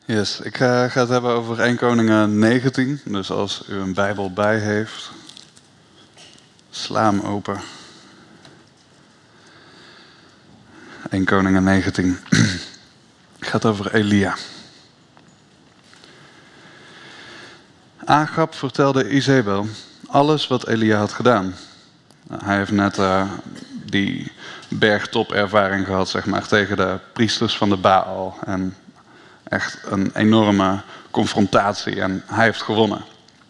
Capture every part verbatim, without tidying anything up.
Yes, ik ga, ga het hebben over Eerste Koningen negentien. Dus als u een Bijbel bij heeft, sla hem open. Eerste Koningen negentien. Het gaat over Elia. Agab vertelde Izebel alles wat Elia had gedaan. Hij heeft net uh, die bergtopervaring gehad, zeg maar, tegen de priesters van de Baal. En echt een enorme confrontatie en hij heeft gewonnen.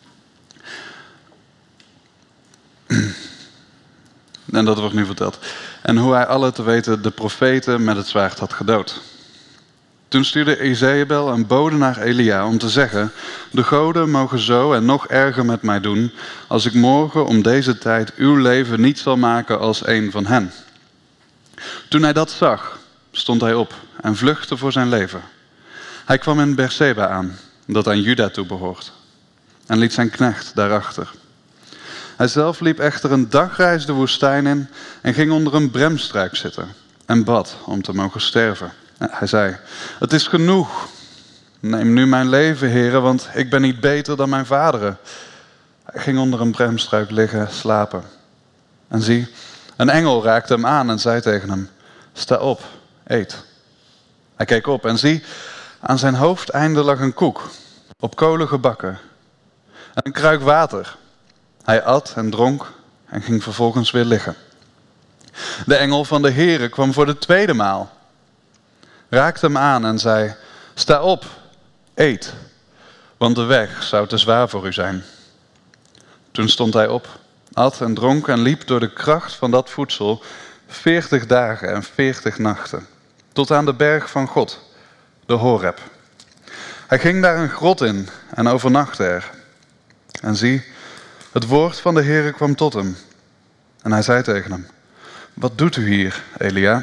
En dat wordt nu verteld. En hoe hij alle te weten de profeten met het zwaard had gedood. Toen stuurde Izebel een bode naar Elia om te zeggen: de goden mogen zo en nog erger met mij doen, als ik morgen om deze tijd uw leven niet zal maken als een van hen. Toen hij dat zag, stond hij op en vluchtte voor zijn leven. Hij kwam in Beerseba aan, dat aan Juda toebehoort, en liet zijn knecht daarachter. Hij zelf liep echter een dagreis de woestijn in en ging onder een bremstruik zitten en bad om te mogen sterven. Hij zei: het is genoeg. Neem nu mijn leven, Heere, want ik ben niet beter dan mijn vaderen. Hij ging onder een bremstruik liggen, slapen. En zie, een engel raakte hem aan en zei tegen hem: sta op, eet. Hij keek op en zie, aan zijn hoofdeinde lag een koek, op kolen gebakken, en een kruik water. Hij at en dronk en ging vervolgens weer liggen. De engel van de Heere kwam voor de tweede maal, raakte hem aan en zei: sta op, eet, want de weg zou te zwaar voor u zijn. Toen stond hij op, at en dronk en liep door de kracht van dat voedsel veertig dagen en veertig nachten, tot aan de berg van God, de Horeb. Hij ging daar een grot in en overnachtte er. En zie, het woord van de Heere kwam tot hem. En hij zei tegen hem: wat doet u hier, Elia?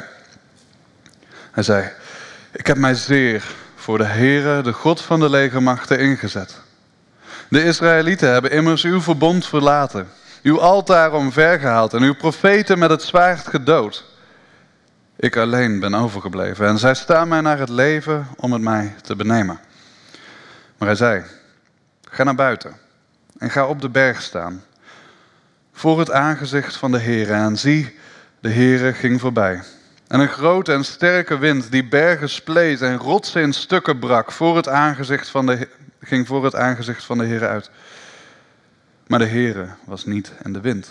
Hij zei: ik heb mij zeer voor de Heere, de God van de legermachten, ingezet. De Israëlieten hebben immers uw verbond verlaten, uw altaar omvergehaald en uw profeten met het zwaard gedood. Ik alleen ben overgebleven en zij staan mij naar het leven om het mij te benemen. Maar hij zei: ga naar buiten en ga op de berg staan, voor het aangezicht van de Heere. En zie, de Heere ging voorbij. En een grote en sterke wind die bergen spleet en rotsen in stukken brak, voor het aangezicht van de, ging voor het aangezicht van de Heere uit. Maar de Heere was niet in de wind.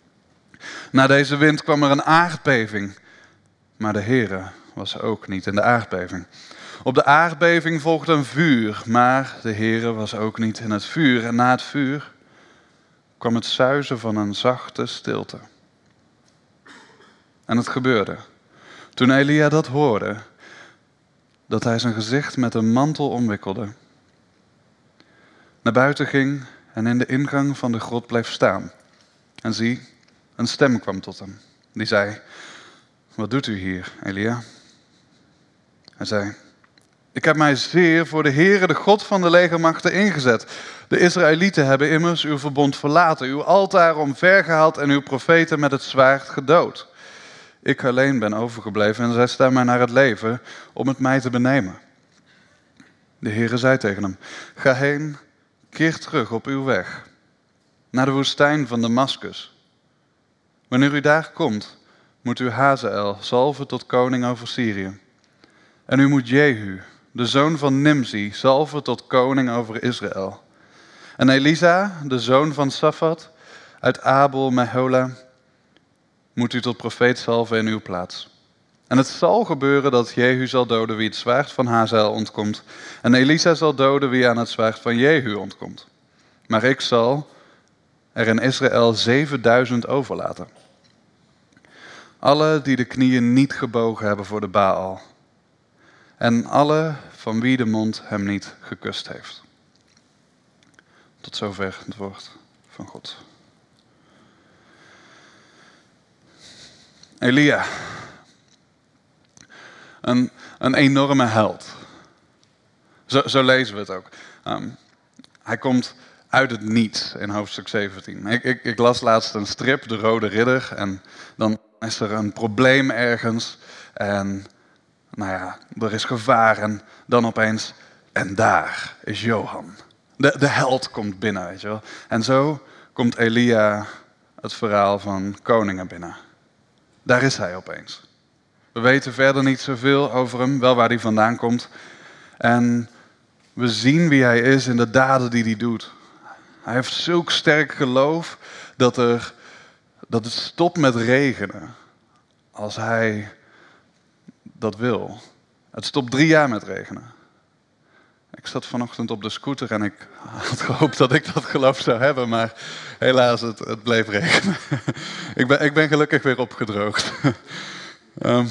Na deze wind kwam er een aardbeving, maar de Heere was ook niet in de aardbeving. Op de aardbeving volgde een vuur, maar de Heere was ook niet in het vuur. En na het vuur kwam het suizen van een zachte stilte. En het gebeurde, toen Elia dat hoorde, dat hij zijn gezicht met een mantel omwikkelde, naar buiten ging en in de ingang van de grot bleef staan. En zie, een stem kwam tot hem, die zei: wat doet u hier, Elia? Hij zei: ik heb mij zeer voor de Heere, de God van de legermachten, ingezet. De Israëlieten hebben immers uw verbond verlaten, uw altaar omvergehaald en uw profeten met het zwaard gedood. Ik alleen ben overgebleven en zij staan mij naar het leven om het mij te benemen. De Heere zei tegen hem: ga heen, keer terug op uw weg, naar de woestijn van Damaskus. Wanneer u daar komt, moet u Hazael zalven tot koning over Syrië. En u moet Jehu, de zoon van Nimzi, zalven tot koning over Israël. En Elisa, de zoon van Safat, uit Abel Mehola, moet u tot profeet zalven in uw plaats. En het zal gebeuren dat Jehu zal doden wie het zwaard van Hazael ontkomt, en Elisa zal doden wie aan het zwaard van Jehu ontkomt. Maar ik zal er in Israël zevenduizend overlaten. Alle die de knieën niet gebogen hebben voor de Baal. En alle van wie de mond hem niet gekust heeft. Tot zover het woord van God. Elia. Een, een enorme held. Zo, zo lezen we het ook. Um, hij komt uit het niets in hoofdstuk zeventien. Ik, ik, ik las laatst een strip, De Rode Ridder. En dan is er een probleem ergens. En nou ja, er is gevaar. En dan opeens En daar is Johan. De, de held komt binnen, weet je wel. En zo komt Elia het verhaal van koningen binnen. Daar is hij opeens. We weten verder niet zoveel over hem, wel waar hij vandaan komt. En we zien wie hij is in de daden die hij doet. Hij heeft zulk sterk geloof dat, er, dat het stopt met regenen als hij dat wil. Het stopt drie jaar met regenen. Ik zat vanochtend op de scooter en ik had gehoopt dat ik dat geloof zou hebben, maar helaas, het, het bleef regenen. ik, ben, ik ben gelukkig weer opgedroogd. um,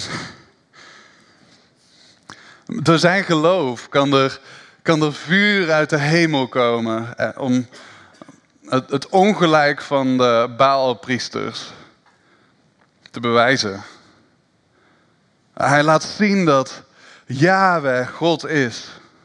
door zijn geloof kan er, kan er vuur uit de hemel komen eh, om het, het ongelijk van de Baalpriesters te bewijzen. Hij laat zien dat Yahweh God is.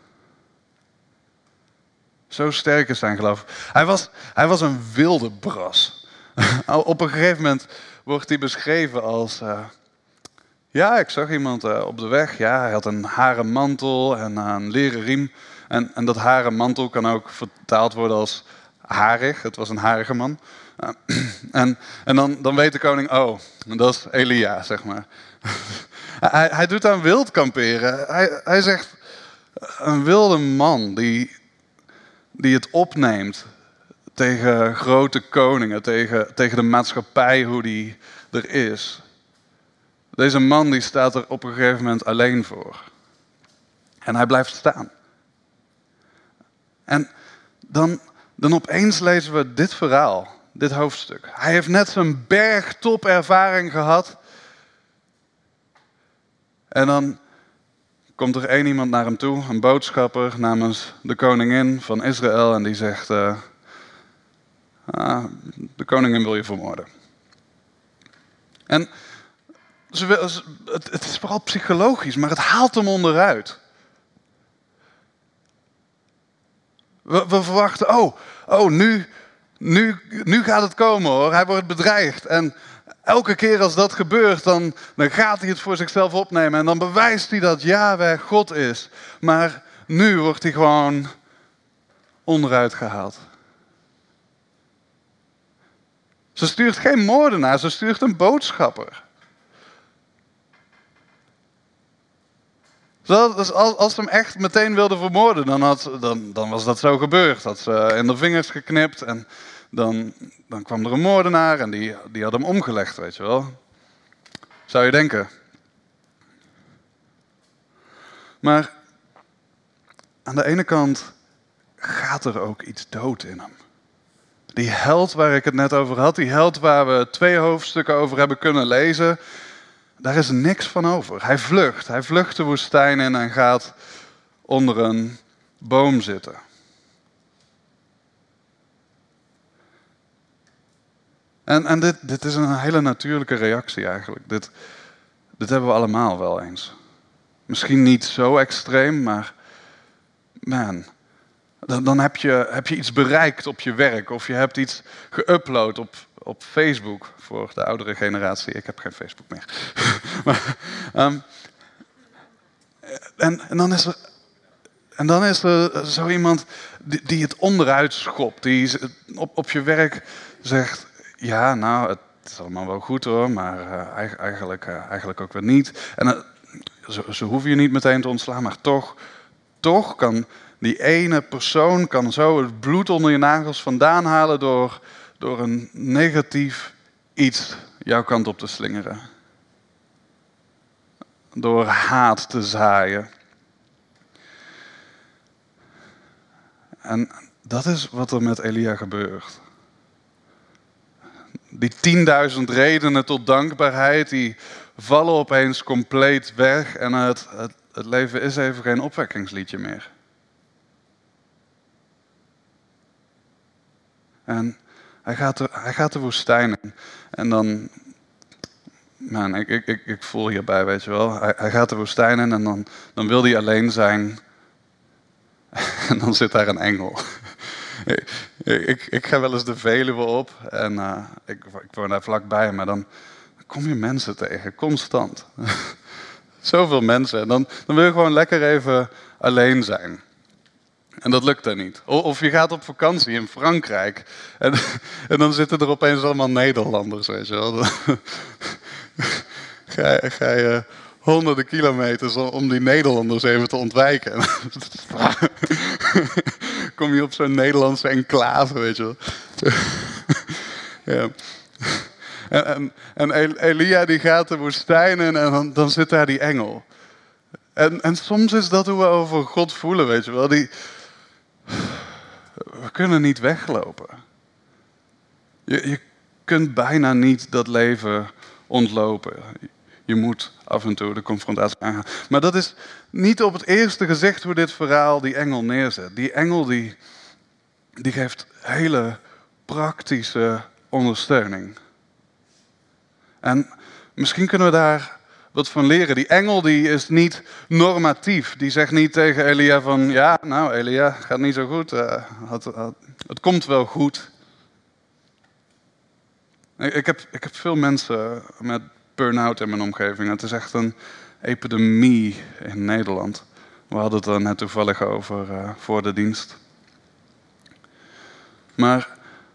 Zo sterk is zijn geloof. Hij was, hij was een wilde bras. Op een gegeven moment wordt hij beschreven als... Uh, ja, ik zag iemand uh, op de weg. Ja, hij had een haren mantel en uh, een leren riem. En, en dat haren mantel kan ook vertaald worden als harig. Het was een harige man. Uh, en en dan, dan weet de koning, oh, dat is Elia, zeg maar. hij, hij doet aan wild kamperen. Hij, hij zegt, een wilde man die... die het opneemt tegen grote koningen, tegen, tegen de maatschappij, hoe die er is. Deze man die staat er op een gegeven moment alleen voor. En hij blijft staan. En dan, dan opeens lezen we dit verhaal, dit hoofdstuk. Hij heeft net zijn bergtop ervaring gehad. En dan komt er één iemand naar hem toe, een boodschapper namens de koningin van Israël. En die zegt, uh, ah, de koningin wil je vermoorden. En ze wil, het, het is vooral psychologisch, maar het haalt hem onderuit. We, we verwachten, oh, oh nu, nu, nu gaat het komen hoor. Hij wordt bedreigd. En elke keer als dat gebeurt, dan, dan gaat hij het voor zichzelf opnemen. En dan bewijst hij dat Yahweh God is. Maar nu wordt hij gewoon onderuit gehaald. Ze stuurt geen moordenaar, ze stuurt een boodschapper. Dus als, als ze hem echt meteen wilden vermoorden, dan, had, dan, dan was dat zo gebeurd. Had ze in de vingers geknipt en dan, dan kwam er een moordenaar en die, die had hem omgelegd, weet je wel. Zou je denken. Maar aan de ene kant gaat er ook iets dood in hem. Die held waar ik het net over had, die held waar we twee hoofdstukken over hebben kunnen lezen, daar is niks van over. Hij vlucht, hij vlucht de woestijn in en gaat onder een boom zitten. En, en dit, dit is een hele natuurlijke reactie eigenlijk. Dit, dit hebben we allemaal wel eens. Misschien niet zo extreem, maar man, dan, dan heb, je, heb je iets bereikt op je werk of je hebt iets geüpload op, op Facebook voor de oudere generatie. Ik heb geen Facebook meer. maar, um, en, en dan is er, en dan is er zo iemand die, die het onderuit schopt, die op, op je werk zegt, ja, nou, het is allemaal wel goed hoor, maar uh, eigenlijk, uh, eigenlijk ook weer niet. En uh, ze, ze hoeven je niet meteen te ontslaan, maar toch, toch kan die ene persoon kan zo het bloed onder je nagels vandaan halen door, door een negatief iets jouw kant op te slingeren. Door haat te zaaien. En dat is wat er met Elia gebeurt. Die tienduizend redenen tot dankbaarheid, die vallen opeens compleet weg en het, het, het leven is even geen opwekkingsliedje meer. En hij gaat de, hij gaat de woestijn in. En dan, man, ik, ik, ik, ik voel hierbij, weet je wel. Hij, hij gaat de woestijn in en dan, dan wil hij alleen zijn. En dan zit daar een engel. ik, ik, ik ga wel eens de Veluwe op en uh, ik, ik woon daar vlakbij, maar dan kom je mensen tegen, constant. Zoveel mensen. En dan, dan wil je gewoon lekker even alleen zijn. En dat lukt dan niet. Of je gaat op vakantie in Frankrijk. En, en dan zitten er opeens allemaal Nederlanders, weet je wel. Dan ga, je, ga je honderden kilometers om die Nederlanders even te ontwijken. Kom je op zo'n Nederlandse enclave, weet je wel. Ja. En, en, en Elia die gaat de woestijn in en dan, dan zit daar die engel. En, en soms is dat hoe we over God voelen, weet je wel. Die, we kunnen niet weglopen. Je, je kunt bijna niet dat leven ontlopen. Je moet af en toe de confrontatie aangaan. Maar dat is niet op het eerste gezicht hoe dit verhaal die engel neerzet. Die engel die, die geeft hele praktische ondersteuning. En misschien kunnen we daar wat van leren. Die engel die is niet normatief. Die zegt niet tegen Elia van... Ja, nou Elia, gaat niet zo goed. Uh, het, het, het komt wel goed. Ik heb, ik heb veel mensen met burn-out in mijn omgeving. Het is echt een epidemie in Nederland. We hadden het er net toevallig over uh, voor de dienst. Maar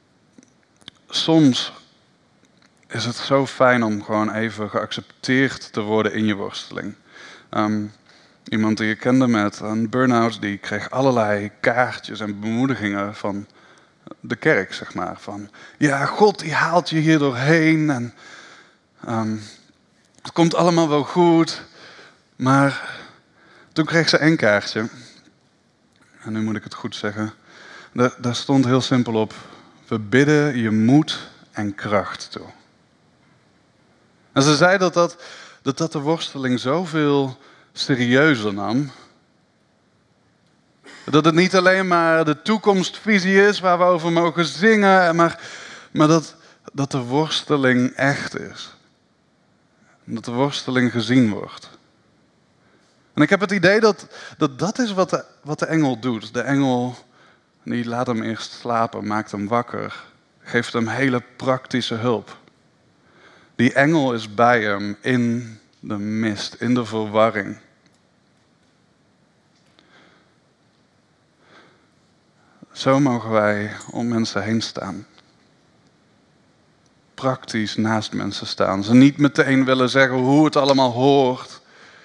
soms is het zo fijn om gewoon even geaccepteerd te worden in je worsteling. Um, iemand die ik kende met een burn-out, die kreeg allerlei kaartjes en bemoedigingen van de kerk, zeg maar. Van, ja, God die haalt je hier doorheen en um, het komt allemaal wel goed. Maar toen kreeg ze een kaartje. En nu moet ik het goed zeggen. Daar, daar stond heel simpel op: we bidden je moed en kracht toe. En ze zei dat dat, dat dat de worsteling zoveel serieuzer nam. Dat het niet alleen maar de toekomstvisie is waar we over mogen zingen, maar, maar dat, dat de worsteling echt is. Dat de worsteling gezien wordt. En ik heb het idee dat dat, dat is wat de, wat de engel doet. De engel die laat hem eerst slapen, maakt hem wakker, geeft hem hele praktische hulp. Die engel is bij hem in de mist, in de verwarring. Zo mogen wij om mensen heen staan. Praktisch naast mensen staan. Ze niet meteen willen zeggen hoe het allemaal hoort.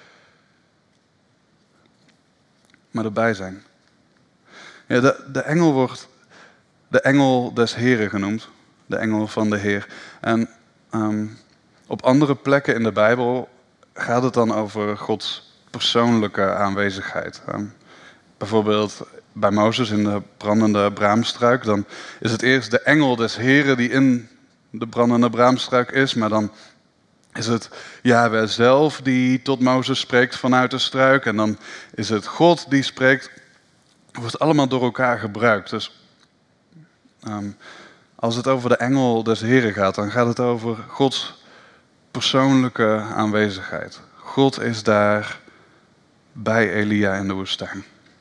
Maar erbij zijn. Ja, de, de engel wordt de engel des Heren genoemd. De engel van de Heer. En um, op andere plekken in de Bijbel gaat het dan over Gods persoonlijke aanwezigheid. Um, bijvoorbeeld bij Mozes in de brandende braamstruik. Dan is het eerst de engel des Heren die in de brandende braamstruik is. Maar dan is het Jahweh zelf die tot Mozes spreekt vanuit de struik. En dan is het God die spreekt. Het wordt allemaal door elkaar gebruikt. Dus um, als het over de engel des Heren gaat, dan gaat het over Gods persoonlijke aanwezigheid. God is daar bij Elia in de woestijn.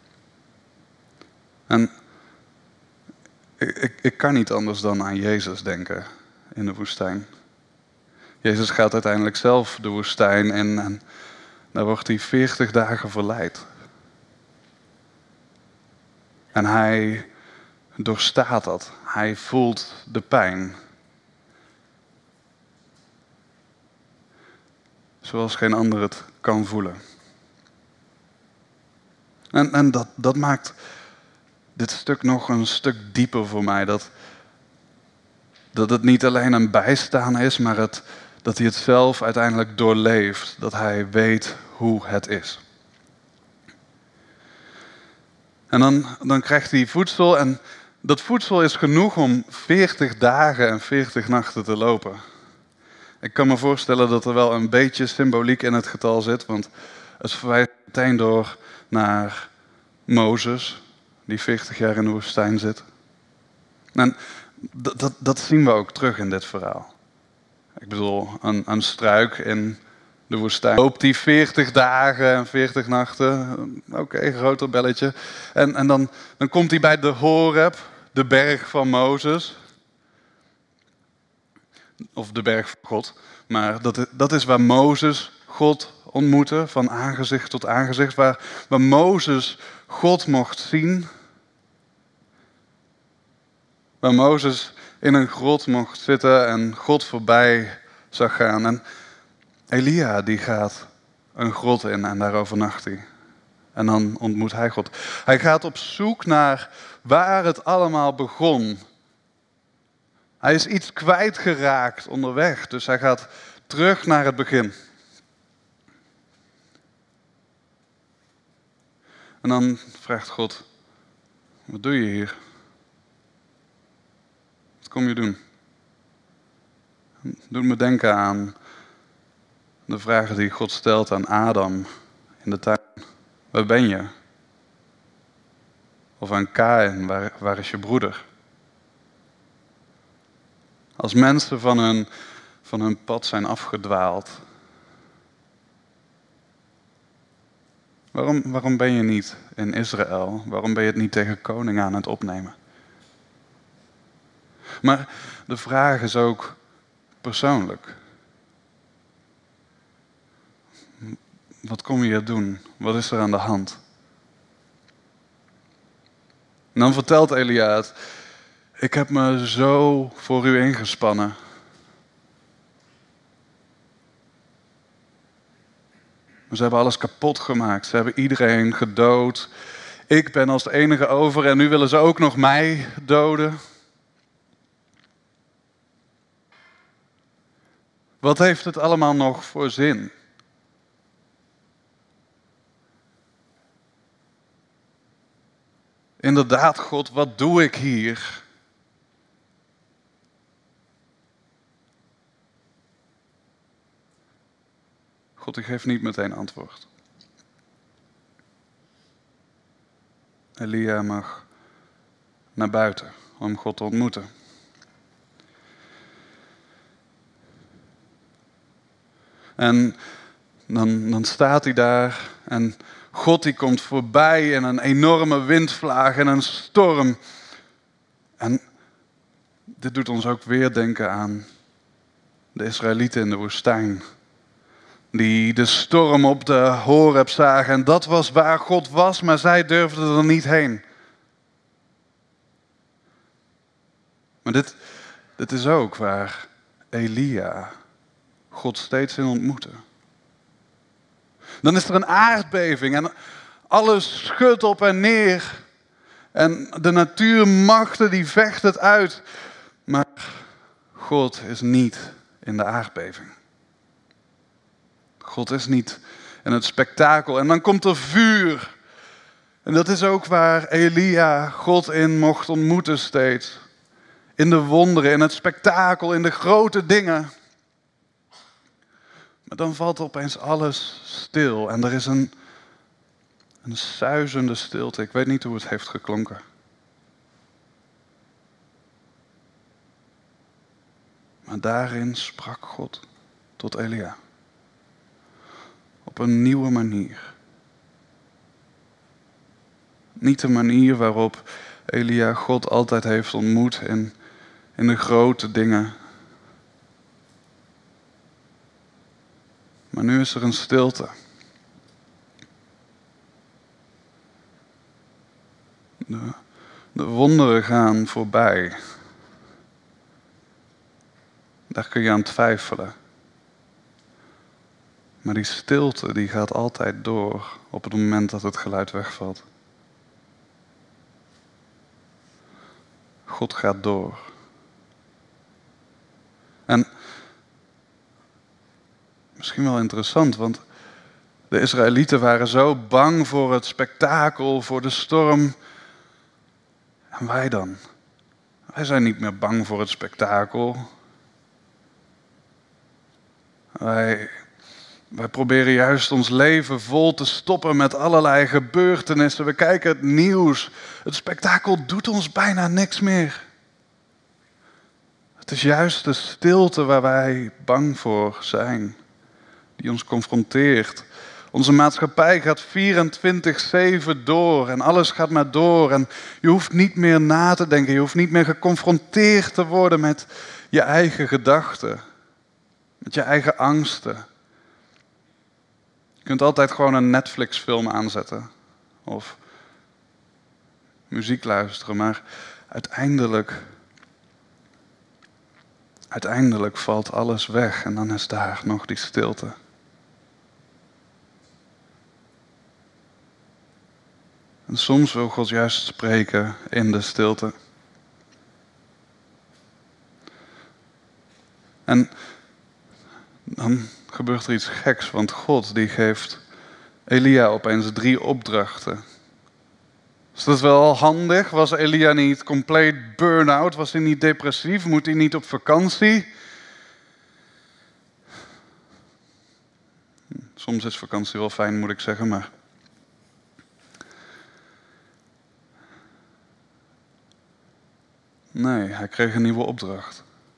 En ik, ik, ik kan niet anders dan aan Jezus denken in de woestijn. Jezus gaat uiteindelijk zelf de woestijn in en daar wordt hij veertig dagen verleid. En hij doorstaat dat. Hij voelt de pijn. Zoals geen ander het kan voelen. En, en dat, dat maakt dit stuk nog een stuk dieper voor mij. Dat, dat het niet alleen een bijstaan is, maar het, dat hij het zelf uiteindelijk doorleeft. Dat hij weet hoe het is. En dan, dan krijgt hij voedsel en dat voedsel is genoeg om veertig dagen en veertig nachten te lopen. Ik kan me voorstellen dat er wel een beetje symboliek in het getal zit, want het verwijst meteen door naar Mozes, die veertig jaar in de woestijn zit. En dat, dat, dat zien we ook terug in dit verhaal. Ik bedoel, een, een struik in de woestijn loopt die veertig dagen en veertig nachten. Oké, okay, groter belletje. En, en dan, dan komt hij bij de Horeb, de berg van Mozes. Of de berg van God. Maar dat, dat is waar Mozes God ontmoette, van aangezicht tot aangezicht. Waar, waar Mozes God mocht zien waar Mozes in een grot mocht zitten en God voorbij zag gaan. En Elia die gaat een grot in en daar overnacht hij. En dan ontmoet hij God. Hij gaat op zoek naar waar het allemaal begon. Hij is iets kwijtgeraakt onderweg, dus hij gaat terug naar het begin. En dan vraagt God, wat doe je hier? Wat kom je doen? Doet me denken aan de vragen die God stelt aan Adam in de tuin. Waar ben je? Of aan Kaïn, waar, waar is je broeder? Als mensen van hun, van hun pad zijn afgedwaald. Waarom, waarom ben je niet in Israël? Waarom ben je het niet tegen koning aan het opnemen? Maar de vraag is ook persoonlijk. Wat kom je hier doen? Wat is er aan de hand? En dan vertelt Elia het. Ik heb me zo voor u ingespannen. Ze hebben alles kapot gemaakt. Ze hebben iedereen gedood. Ik ben als de enige over en nu willen ze ook nog mij doden. Wat heeft het allemaal nog voor zin? Inderdaad, God, wat doe ik hier? God, ik geef niet meteen antwoord. Elia mag naar buiten om God te ontmoeten. En dan, dan staat hij daar en God die komt voorbij in een enorme windvlaag en een storm. En dit doet ons ook weer denken aan de Israëlieten in de woestijn. Die de storm op de Horeb zagen en dat was waar God was, maar zij durfden er niet heen. Maar dit, dit is ook waar Elia God steeds in ontmoette. Dan is er een aardbeving en alles schudt op en neer. En de natuurmachten die vechten het uit. Maar God is niet in de aardbeving. God is niet in het spektakel. En dan komt er vuur. En dat is ook waar Elia God in mocht ontmoeten steeds. In de wonderen, in het spektakel, in de grote dingen. Maar dan valt opeens alles stil. En er is een, een suizende stilte. Ik weet niet hoe het heeft geklonken. Maar daarin sprak God tot Elia. Op een nieuwe manier. Niet de manier waarop Elia God altijd heeft ontmoet in, in de grote dingen. Maar nu is er een stilte. De, de wonderen gaan voorbij. Daar kun je aan twijfelen. Maar die stilte die gaat altijd door op het moment dat het geluid wegvalt. God gaat door. En misschien wel interessant, want de Israëlieten waren zo bang voor het spektakel, voor de storm. En wij dan? Wij zijn niet meer bang voor het spektakel. Wij, wij proberen juist ons leven vol te stoppen met allerlei gebeurtenissen. We kijken het nieuws. Het spektakel doet ons bijna niks meer. Het is juist de stilte waar wij bang voor zijn. Die ons confronteert. Onze maatschappij gaat vierentwintig zeven door en alles gaat maar door. En je hoeft niet meer na te denken. Je hoeft niet meer geconfronteerd te worden met je eigen gedachten. Met je eigen angsten. Je kunt altijd gewoon een Netflix-film aanzetten. Of muziek luisteren. Maar uiteindelijk uiteindelijk valt alles weg en dan is daar nog die stilte. En soms wil God juist spreken in de stilte. En dan gebeurt er iets geks, want God die geeft Elia opeens drie opdrachten. Is dat wel handig? Was Elia niet compleet burn-out? Was hij niet depressief? Moet hij niet op vakantie? Soms is vakantie wel fijn, moet ik zeggen, maar... Nee, hij kreeg een nieuwe opdracht.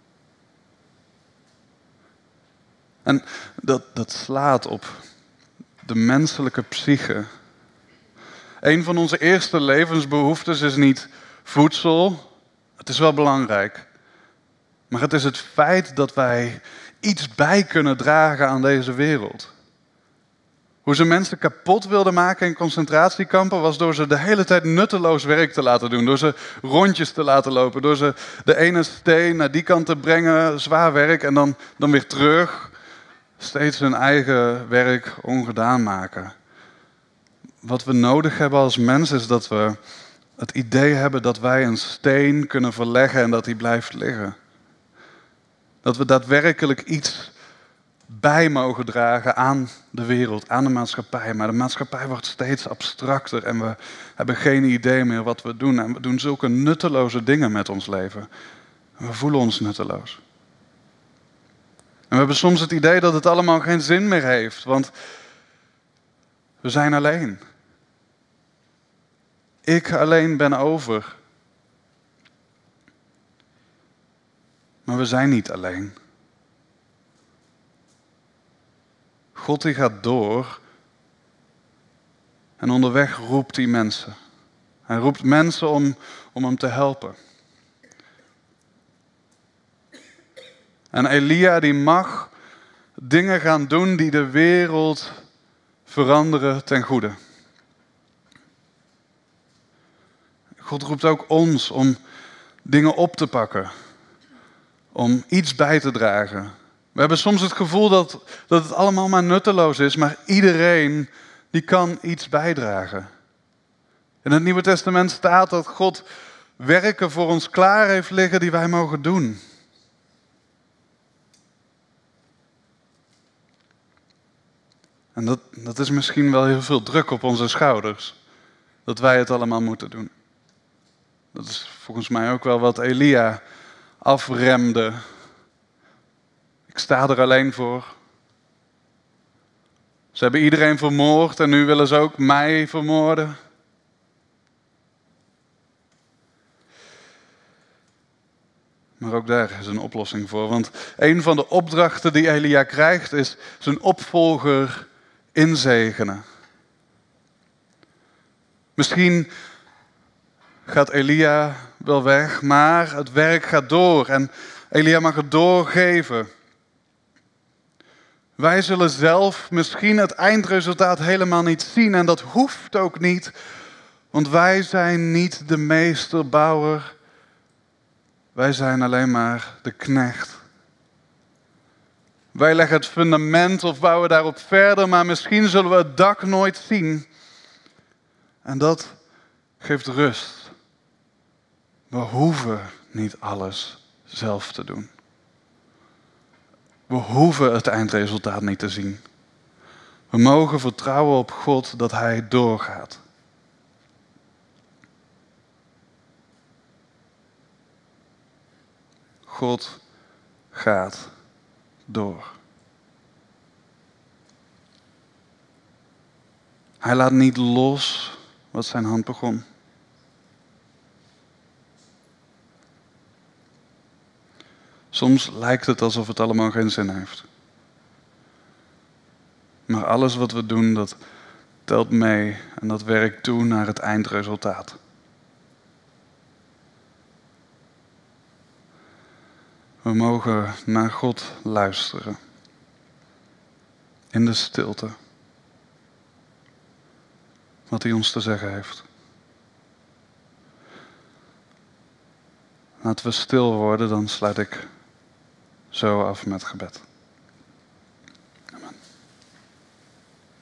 En dat, dat slaat op de menselijke psyche. Een van onze eerste levensbehoeftes is niet voedsel. Het is wel belangrijk. Maar het is het feit dat wij iets bij kunnen dragen aan deze wereld. Hoe ze mensen kapot wilden maken in concentratiekampen was door ze de hele tijd nutteloos werk te laten doen. Door ze rondjes te laten lopen. Door ze de ene steen naar die kant te brengen, zwaar werk, en dan, dan weer terug. Steeds hun eigen werk ongedaan maken. Wat we nodig hebben als mens is dat we het idee hebben dat wij een steen kunnen verleggen en dat die blijft liggen. Dat we daadwerkelijk iets bij mogen dragen aan de wereld, aan de maatschappij. Maar de maatschappij wordt steeds abstracter en we hebben geen idee meer wat we doen. En we doen zulke nutteloze dingen met ons leven. En we voelen ons nutteloos. En we hebben soms het idee dat het allemaal geen zin meer heeft, want we zijn alleen. Ik alleen ben over. Maar we zijn niet alleen. God die gaat door en onderweg roept hij mensen. Hij roept mensen om, om hem te helpen. En Elia die mag dingen gaan doen die de wereld veranderen ten goede. God roept ook ons om dingen op te pakken. Om iets bij te dragen. We hebben soms het gevoel dat, dat het allemaal maar nutteloos is, maar iedereen die kan iets bijdragen. In het Nieuwe Testament staat dat God werken voor ons klaar heeft liggen die wij mogen doen. En dat, dat is misschien wel heel veel druk op onze schouders. Dat wij het allemaal moeten doen. Dat is volgens mij ook wel wat Elia afremde. Ik sta er alleen voor. Ze hebben iedereen vermoord en nu willen ze ook mij vermoorden. Maar ook daar is een oplossing voor. Want een van de opdrachten die Elia krijgt is zijn opvolger inzegenen. Misschien gaat Elia wel weg, maar het werk gaat door en Elia mag het doorgeven. Wij zullen zelf misschien het eindresultaat helemaal niet zien en dat hoeft ook niet, want wij zijn niet de meesterbouwer. Wij zijn alleen maar de knecht. Wij leggen het fundament of bouwen daarop verder, maar misschien zullen we het dak nooit zien. En dat geeft rust. We hoeven niet alles zelf te doen. We hoeven het eindresultaat niet te zien. We mogen vertrouwen op God dat Hij doorgaat. God gaat door. Hij laat niet los wat zijn hand begon. Soms lijkt het alsof het allemaal geen zin heeft. Maar alles wat we doen, dat telt mee en dat werkt toe naar het eindresultaat. We mogen naar God luisteren. In de stilte. Wat hij ons te zeggen heeft. Laten we stil worden, dan sluit ik zo af met gebed.